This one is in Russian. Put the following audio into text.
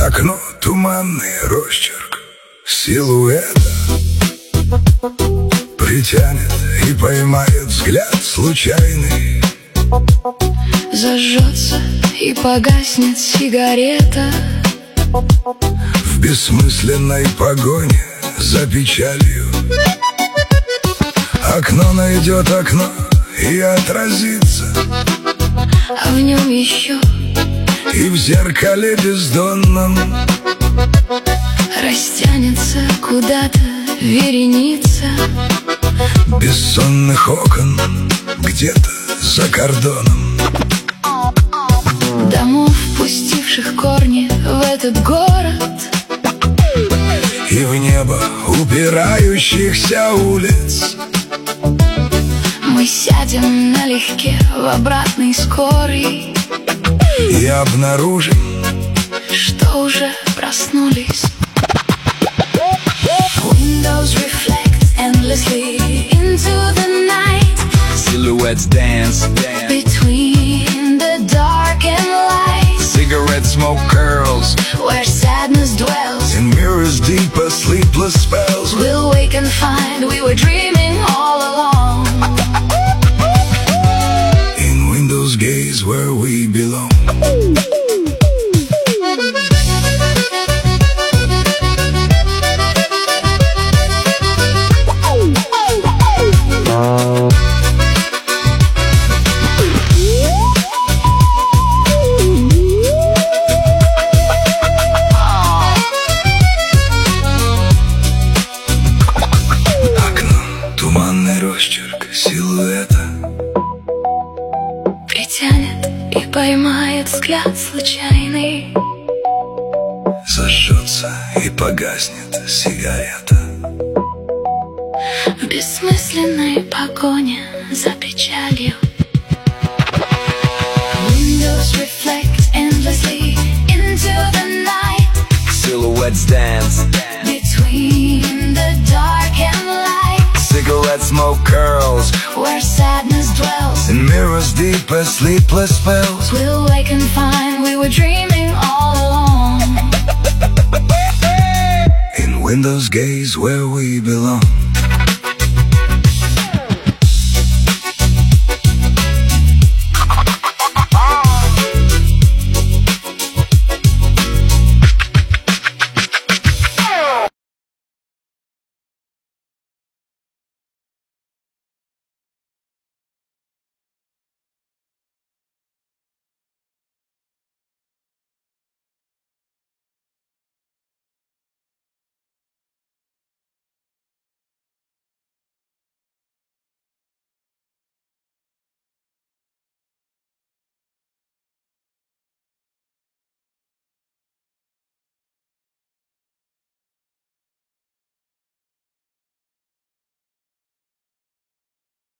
Окно, туманный росчерк силуэта притянет и поймает взгляд случайный. Зажжется и погаснет сигарета В бессмысленной погоне за печалью. Окно найдет окно и отразится, а в нем еще и в зеркале бездонном растянется куда-то вереница бессонных окон где-то за кордоном. Домов, пустивших корни в этот город, И в небо упирающихся улиц. мы сядем налегке в обратный скорый И обнаружим, что уже проснулись. Windows reflect endlessly into the night. Silhouettes dance Between the dark and light, Cigarette smoke curls where sadness dwells. in mirrors deep as sleepless spells. We'll wake and find we were dreaming all along. In windows gaze where we belong. Туманный росчерк силуэта Притянет и поймает взгляд случайный. зажжется и погаснет сигарета В бессмысленной погоне за печалью. Windows reflect endlessly into the night. Silhouettes dance Between the dark and light, Cigarette smoke curls where sadness dwells. in mirrors deep as sleepless spells. We'll wake and find we were dreaming all along. In windows gaze where we belong.